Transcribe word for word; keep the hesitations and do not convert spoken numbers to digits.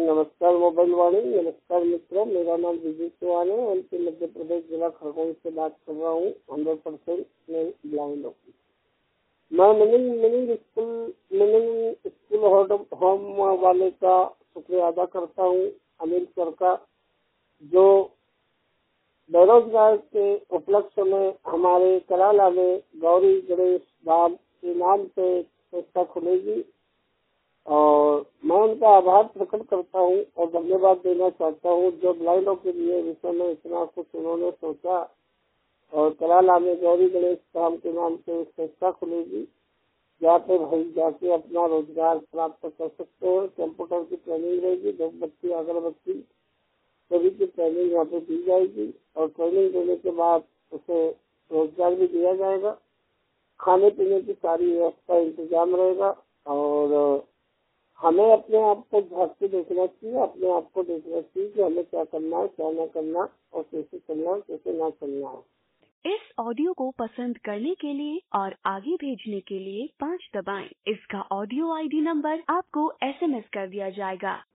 नमस्कार मोबाइल वाणी। नमस्कार मित्रों, मेरा नाम विजय चौहान है। एमपी मध्य प्रदेश जिला खरगोन से बात कर रहा हूँ। हंड्रेड परसेंट मैं ब्लाइंड हूँ। मैं मिनिंग मिनिंग स्कूल मिनिंग स्कूल होम वाले का शुक्रिया अदा करता हूँ, अनिल सर का, जो बेरोजगार के उपलक्ष्य में हमारे कराला में गौरी गणेश धाम के नाम से संस्था खुलेगी और मैं उनका आभार प्रकट करता हूँ और धन्यवाद देना चाहता हूँ, जो ब्लाइंडों के लिए विषय में इतना कुछ उन्होंने सोचा। और कराला में गौरी गणेश धाम के नाम से संस्था खुलेगी, जहाँ पे भाई जाके अपना रोजगार प्राप्त कर सकते हैं। कंप्यूटर की ट्रेनिंग रहेगी, धूपबत्ती अगरबत्ती सभी की ट्रेनिंग यहाँ पे दी जाएगी और ट्रेनिंग देने के बाद उसे रोजगार भी दिया जाएगा। खाने पीने की सारी व्यवस्था इंतजाम रहेगा और हमें अपने आप को झांक के देखना चाहिए, अपने आप को देखना चाहिए कि हमें क्या करना है, क्या न करना और कैसे चलना है, कैसे ना चलना है। इस ऑडियो को पसंद करने के लिए और आगे भेजने के लिए पाँच दबाएं। इसका ऑडियो आईडी नंबर आपको एसएमएस कर दिया जाएगा।